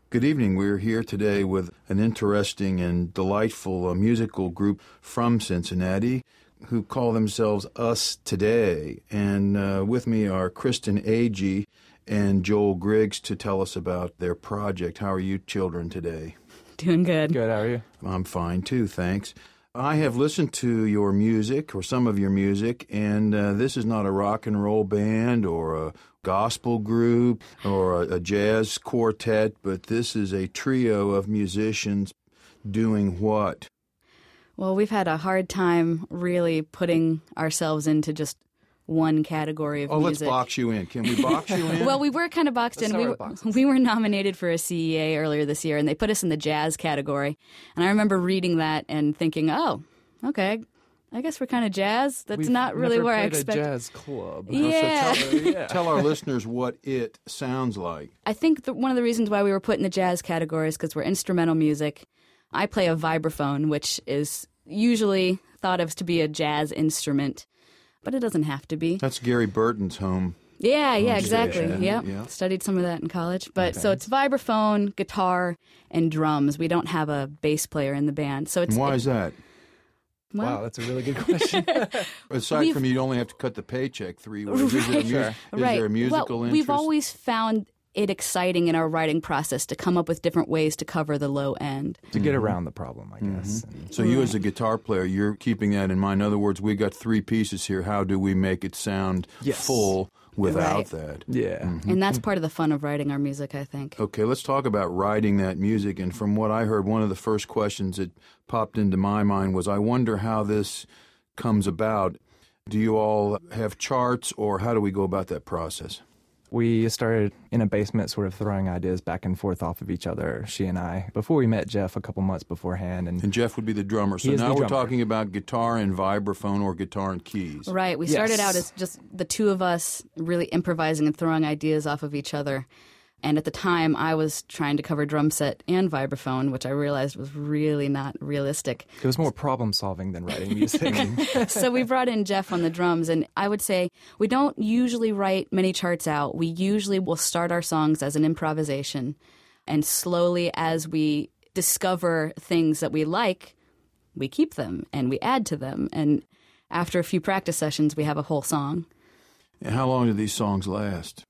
Good evening. We're here today with an interesting and delightful musical group from Cincinnati who call themselves Us Today. And with me are Kristen Agee and Joel Griggs to tell us about their project. How are you children today? Doing good. Good, how are you? I'm fine too, thanks. I have listened to your music, or some of your music, and this is not a rock and roll band or a gospel group or a jazz quartet, but this is a trio of musicians doing what? Well, we've had a hard time really putting ourselves into just one category of music. Let's box you in. Can we box you in? Well, we were kind of boxed in. We were nominated for a CEA earlier this year, and they put us in the jazz category. And I remember reading that and thinking, oh, okay, I guess we're kind of jazz. That's not really where I expected. A jazz club. Yeah. So tell our listeners what it sounds like. I think one of the reasons why we were put in the jazz category is because we're instrumental music. I play a vibraphone, which is usually thought of to be a jazz instrument, but it doesn't have to be. That's Gary Burton's home. Yeah, exactly. Station. Yep. Yeah. Studied some of that in college. But So it's vibraphone, guitar, and drums. We don't have a bass player in the band. So Why is that? Well, wow, that's a really good question. Aside from you only have to cut the paycheck 3 ways, is there a musical interest? We've always found it exciting in our writing process to come up with different ways to cover the low end. To get around the problem, I guess. So you as a guitar player, you're keeping that in mind. In other words, we got 3 pieces here. How do we make it sound full without that? Yeah. And that's part of the fun of writing our music, I think. Okay, let's talk about writing that music. And from what I heard, one of the first questions that popped into my mind was, I wonder how this comes about. Do you all have charts, or how do we go about that process? We started in a basement sort of throwing ideas back and forth off of each other, she and I, before we met Jeff a couple months beforehand. And Jeff would be the drummer. So now we're talking about guitar and vibraphone or guitar and keys. Right. We started out as just the two of us really improvising and throwing ideas off of each other. And at the time, I was trying to cover drum set and vibraphone, which I realized was really not realistic. It was more problem-solving than writing music. So we brought in Jeff on the drums, and I would say we don't usually write many charts out. We usually will start our songs as an improvisation, and slowly as we discover things that we like, we keep them, and we add to them. And after a few practice sessions, we have a whole song. And how long do these songs last?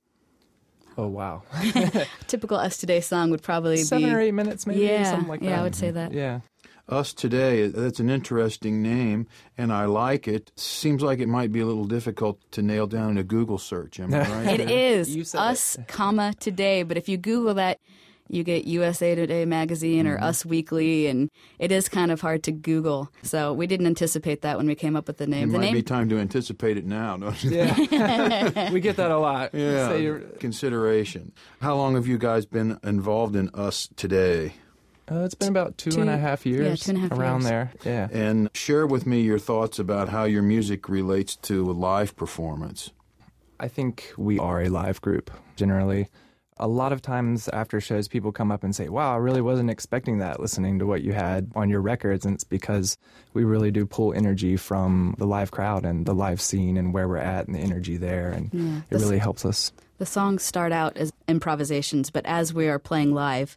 Oh, wow. Typical Us Today song would probably be 7 or 8 minutes, maybe, something like that. Yeah, I would say that. Yeah. Us Today, that's an interesting name, and I like it. Seems like it might be a little difficult to nail down in a Google search, am I right? It is. Us, Today. But if you Google that, you get USA Today magazine or Us Weekly, and it is kind of hard to Google. So we didn't anticipate that when we came up with the name. It might be time to anticipate it now, don't you? Yeah. We get that a lot. Yeah, consideration. How long have you guys been involved in Us Today? It's been about 2.5 years. Yeah, 2.5 around years. there. Yeah. And share with me your thoughts about how your music relates to a live performance. I think we are a live group, generally. A lot of times after shows, people come up and say, wow, I really wasn't expecting that listening to what you had on your records. And it's because we really do pull energy from the live crowd and the live scene and where we're at and the energy there. And it really helps us. The songs start out as improvisations, but as we are playing live,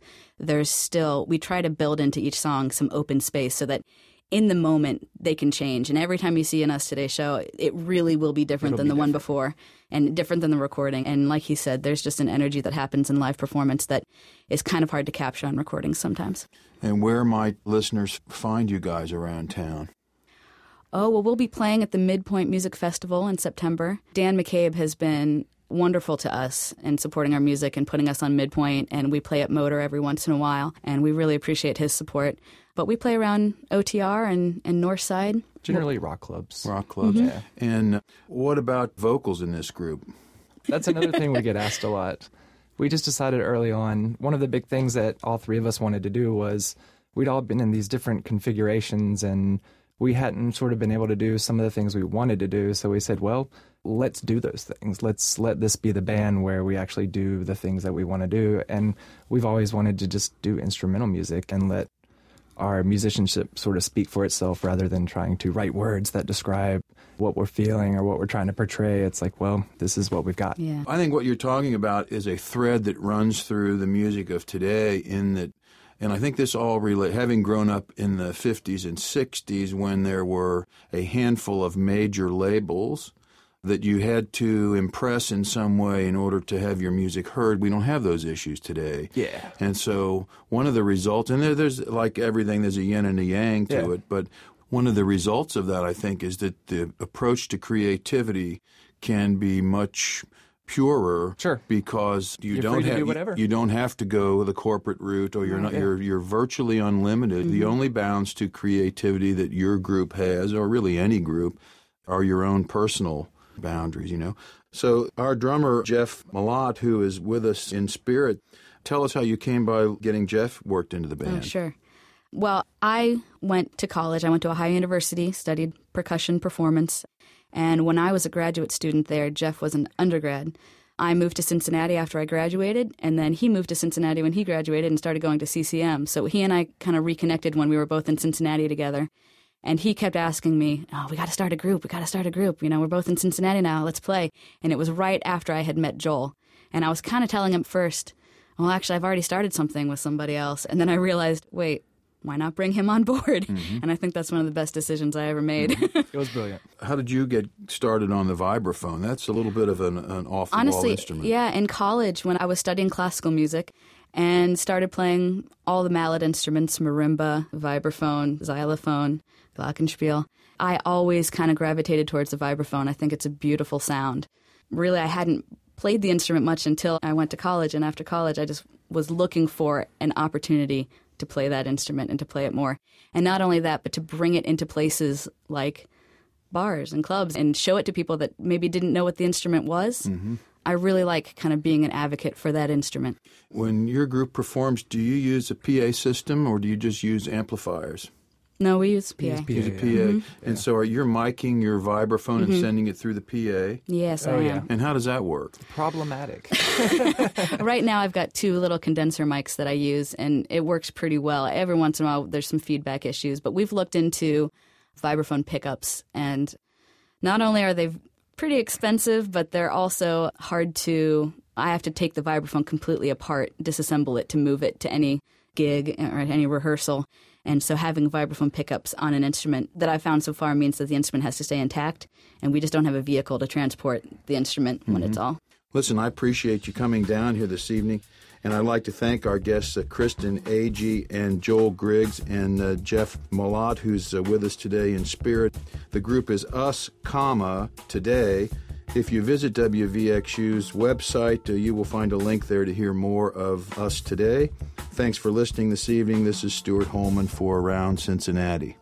we try to build into each song some open space so that in the moment they can change. And every time you see an Us Today show, it really will be different than the one before and different than the recording. And like he said, there's just an energy that happens in live performance that is kind of hard to capture on recordings sometimes. And where might listeners find you guys around town? Oh, well, we'll be playing at the Midpoint Music Festival in September. Dan McCabe has been wonderful to us in supporting our music and putting us on Midpoint, and we play at Motor every once in a while, and we really appreciate his support. But we play around OTR and Northside. Generally rock clubs. Rock clubs. Mm-hmm. Yeah. And what about vocals in this group? That's another thing we get asked a lot. We just decided early on, one of the big things that all 3 of us wanted to do was we'd all been in these different configurations and we hadn't sort of been able to do some of the things we wanted to do. So we said, well, let's do those things. Let's let this be the band where we actually do the things that we want to do. And we've always wanted to just do instrumental music and let our musicianship sort of speak for itself rather than trying to write words that describe what we're feeling or what we're trying to portray. It's like, well, this is what we've got. Yeah. I think what you're talking about is a thread that runs through the music of today in that, and I think this all relate, having grown up in the 50s and 60s when there were a handful of major labels that you had to impress in some way in order to have your music heard. We don't have those issues today. Yeah. And so one of the results, and there's like everything, there's a yin and a yang to it, but one of the results of that, I think, is that the approach to creativity can be much purer, because you don't have to go the corporate route, or you're virtually unlimited. The only bounds to creativity that your group has, or really any group, are your own personal boundaries, So our drummer, Jeff Malott, who is with us in spirit, tell us how you came by getting Jeff worked into the band. Oh, sure. Well, I went to college. I went to Ohio University, studied percussion performance. And when I was a graduate student there, Jeff was an undergrad. I moved to Cincinnati after I graduated, and then he moved to Cincinnati when he graduated and started going to CCM. So he and I kind of reconnected when we were both in Cincinnati together. And he kept asking me, we got to start a group. We're both in Cincinnati now. Let's play. And it was right after I had met Joel. And I was kind of telling him first, well, actually, I've already started something with somebody else. And then I realized, wait, why not bring him on board? And I think that's one of the best decisions I ever made. It was brilliant. How did you get started on the vibraphone? That's a little bit of an off-the-wall instrument. Yeah, in college when I was studying classical music and started playing all the mallet instruments, marimba, vibraphone, xylophone, glockenspiel, I always kind of gravitated towards the vibraphone. I think it's a beautiful sound. Really, I hadn't played the instrument much until I went to college, and after college I just was looking for an opportunity to play that instrument and to play it more. And not only that, but to bring it into places like bars and clubs and show it to people that maybe didn't know what the instrument was. I really like kind of being an advocate for that instrument. When your group performs, do you use a PA system or do you just use amplifiers? No, we use PA. Use a PA. And so are you miking your vibraphone and sending it through the PA? Yes, I am. And how does that work? Problematic. Right now I've got 2 little condenser mics that I use, and it works pretty well. Every once in a while there's some feedback issues, but we've looked into vibraphone pickups, and not only are they pretty expensive, but they're also hard to... I have to take the vibraphone completely apart, disassemble it to move it to any gig or any rehearsal. And so having vibraphone pickups on an instrument that I've found so far means that the instrument has to stay intact, and we just don't have a vehicle to transport the instrument when it's all. Listen, I appreciate you coming down here this evening, and I'd like to thank our guests, Kristen Agee and Joel Griggs, and Jeff Malott, who's with us today in spirit. The group is Us, Today. If you visit WVXU's website, you will find a link there to hear more of Us Today. Thanks for listening this evening. This is Stuart Holman for Around Cincinnati.